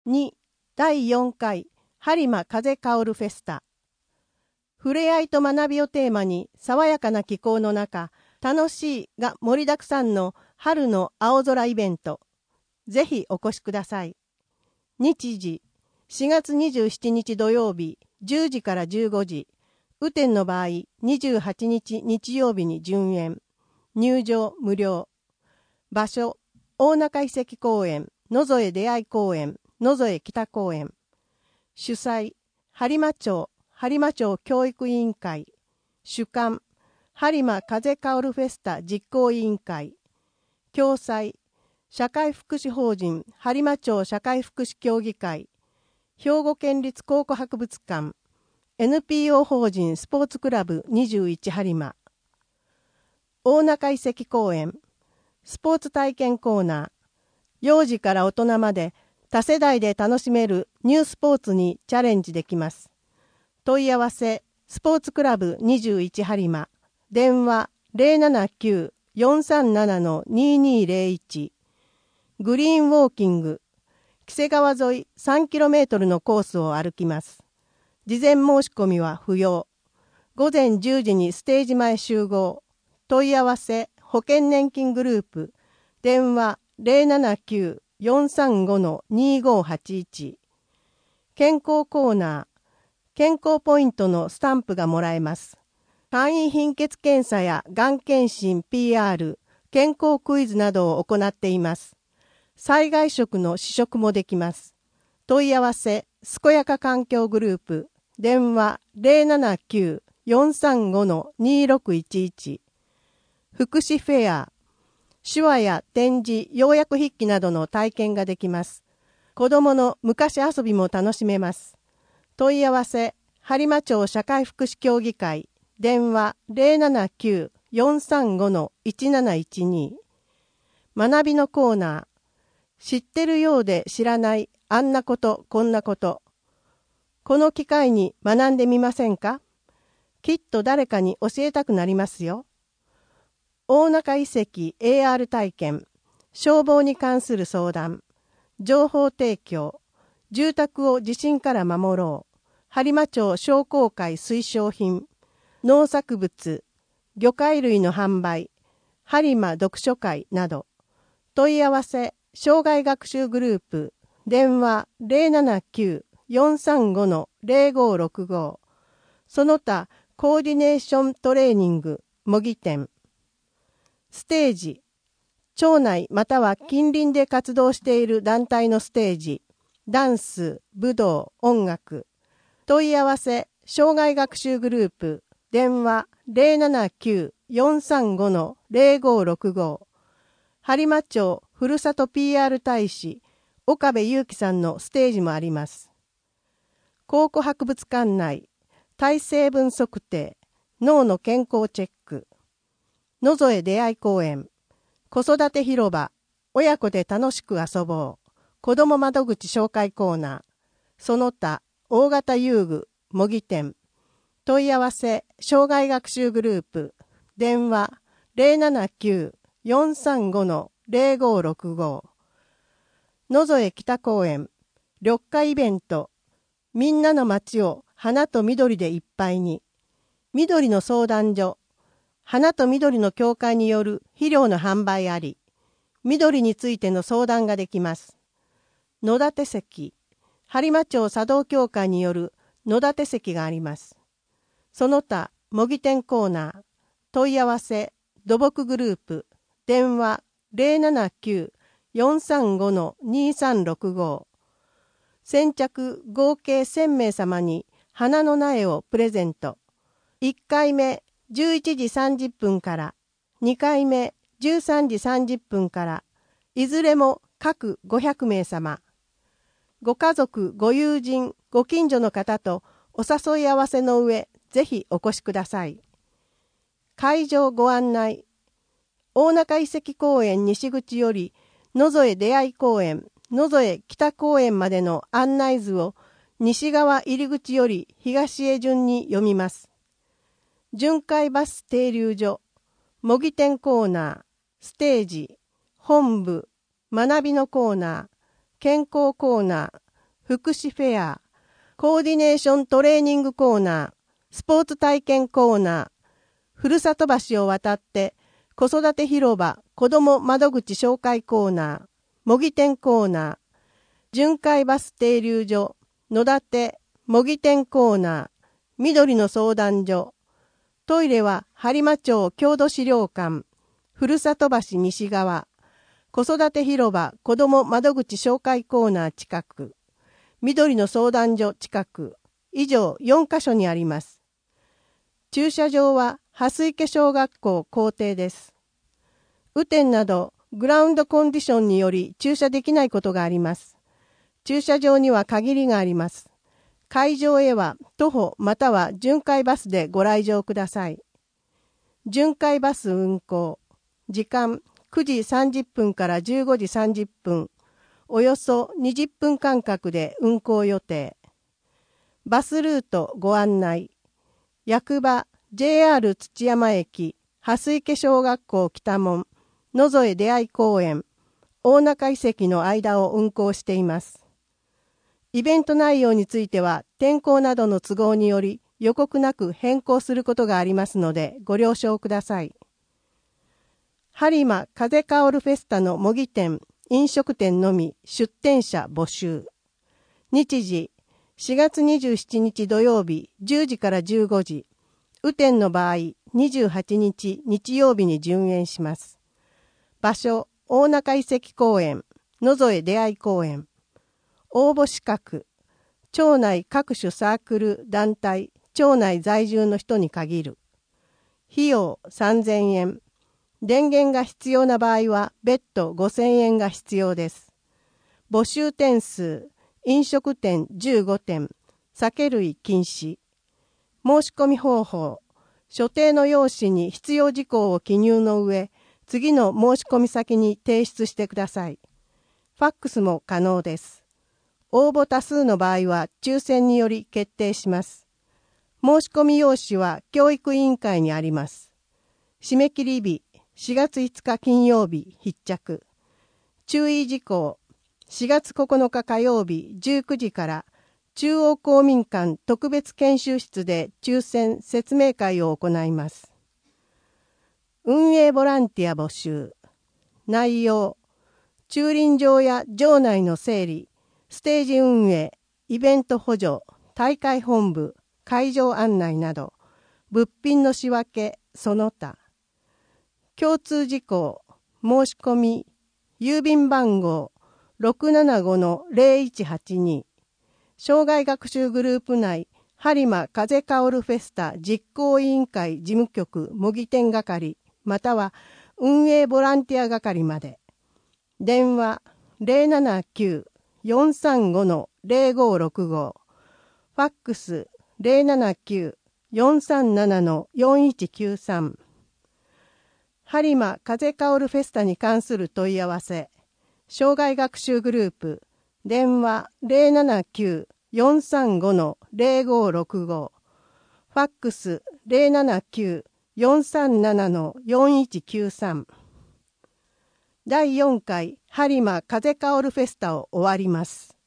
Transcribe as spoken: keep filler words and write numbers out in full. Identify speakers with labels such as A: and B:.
A: に、だいよんかい播磨風薫るフェスタ。ふれあいと学びをテーマに爽やかな気候の中、楽しいが盛りだくさんの春の青空イベント。ぜひお越しください。日時、しがつにじゅうしちにち土曜日じゅうじからじゅうごじ。雨天の場合にじゅうはちにち日曜日に順延。入場無料。場所、大中遺跡公園、野添出会い公園、野添北公園。主催、播磨町、播磨町教育委員会。主幹、播磨風薫るフェスタ実行委員会。共催、社会福祉法人播磨町社会福祉協議会。兵庫県立考古博物館。エヌピーオー 法人スポーツクラブにじゅういち播磨。大中遺跡公園。スポーツ体験コーナー。幼児から大人まで多世代で楽しめるニュースポーツにチャレンジできます。問い合わせ、スポーツクラブにじゅういち播磨。電話 ゼロななきゅう よんさんなな ににゼロいち。グリーンウォーキング。黄瀬川沿いさんキロメートルのコースを歩きます。事前申し込みは不要。ごぜんじゅうじにステージ前集合。問い合わせ、保険年金グループ。電話 ゼロななきゅう よんさんご にごはちいち。健康コーナー。健康ポイントのスタンプがもらえます。簡易貧血検査やがん検診 ピーアール、健康クイズなどを行っています。災害食の試食もできます。問い合わせ、すこやか環境グループ。電話 ゼロななきゅう よんさんご にろくいちいち。福祉フェア。手話や点字、要約筆記などの体験ができます。子どもの昔遊びも楽しめます。問い合わせ、播磨町社会福祉協議会。電話 ゼロななきゅう よんさんご いちなないちに。学びのコーナー。知ってるようで知らないあんなことこんなこと。この機会に学んでみませんか？きっと誰かに教えたくなりますよ。大中遺跡 エーアール 体験。消防に関する相談。情報提供。住宅を地震から守ろう。播磨町商工会推奨品。農作物。魚介類の販売。播磨読書会など。問い合わせ、障害学習グループ。電話 ゼロななきゅう よんさんご ゼロごろくご。その他、コーディネーショントレーニング、模擬店。ステージ。町内または近隣で活動している団体のステージ。ダンス、武道、音楽。問い合わせ、障害学習グループ。電話 ゼロななきゅう よんさんご ゼロごろくご。播磨町ふるさと ピーアール 大使、岡部祐樹さんのステージもあります。考古博物館内、体成分測定、脳の健康チェック。野添出会い公園、子育て広場、親子で楽しく遊ぼう。子ども窓口紹介コーナー。その他、大型遊具、模擬店。問い合わせ、障害学習グループ。電話、ゼロななきゅう よんさんご ゼロごろくご。野添北公園、緑化イベント。みんなの街を花と緑でいっぱいに。緑の相談所。花と緑の協会による肥料の販売あり。緑についての相談ができます。野立席。播磨町茶道協会による野立席があります。その他、模擬店コーナー。問い合わせ、土木グループ。電話 ゼロななきゅう よんさんご にさんろくご。先着合計せんめい様に花の苗をプレゼント。いっかいめじゅういちじさんじゅっぷんから、にかいめじゅうさんじさんじゅっぷんから、いずれも各ごひゃくめい様。ご家族、ご友人、ご近所の方とお誘い合わせの上、ぜひお越しください。会場ご案内。大中遺跡公園西口より野添出会い公園、野添北公園までの案内図を西側入り口より東へ順に読みます。巡回バス停留所、模擬店コーナー、ステージ、本部、学びのコーナー、健康コーナー、 福祉フェア、コーディネーショントレーニングコーナー、スポーツ体験コーナー、ふるさと橋を渡って子育て広場子ども窓口紹介コーナー、模擬店コーナー、巡回バス停留所、野立模擬店コーナー、緑の相談所、トイレは播磨町郷土資料館、ふるさと橋西側、子育て広場子ども窓口紹介コーナー近く、緑の相談所近く、以上よんカ所にあります。駐車場は蓮池小学校校庭です。雨天などグラウンドコンディションにより駐車できないことがあります。駐車場には限りがあります。会場へは徒歩または巡回バスでご来場ください。巡回バス運行。時間くじさんじゅっぷんからじゅうごじさんじゅっぷん。およそにじゅっぷん間隔で運行予定。バスルートご案内。役場 ジェイアール 土山駅、蓮池小学校北門、野添出会い公園、大中遺跡の間を運行しています。イベント内容については天候などの都合により予告なく変更することがありますのでご了承ください。播磨風薫るフェスタの模擬店、飲食店のみ出店者募集。日時しがつにじゅうしちにち土曜日じゅうじからじゅうごじ。雨天の場合にじゅうはちにち日曜日に順延します。場所大中遺跡公園、野添出会い公園。応募資格、町内各種サークル団体、町内在住の人に限る。費用さんぜんえん。電源が必要な場合は別途ごせんえんが必要です。募集点数、飲食店じゅうごてん、酒類禁止。申し込み方法、所定の用紙に必要事項を記入の上、次の申し込み先に提出してください。ファックスも可能です。応募多数の場合は抽選により決定します。申し込み用紙は教育委員会にあります。締め切り日しがついつか金曜日必着。注意事項しがつここのか火曜日じゅうくじから中央公民館特別研修室で抽選説明会を行います。運営ボランティア募集。内容駐輪場や場内の整理、ステージ運営、イベント補助、大会本部、会場案内など、物品の仕分け、その他。共通事項、申し込み、郵便番号 ろくななごのぜろいちはちに、障害学習グループ内、播磨風薫るフェスタ実行委員会事務局模擬店係、または運営ボランティア係まで。電話 ゼロななきゅう よんさんごのぜろごろくご、ファックス ゼロななきゅう よんさんななのよんいちきゅうさん。播磨風薫るフェスタに関する問い合わせ。障害学習グループ、電話 ゼロななきゅう よんさんごのぜろごろくご、ファックス ゼロななきゅう よんさんななのよんいちきゅうさん。だいよんかい播磨風薫るフェスタを終わります。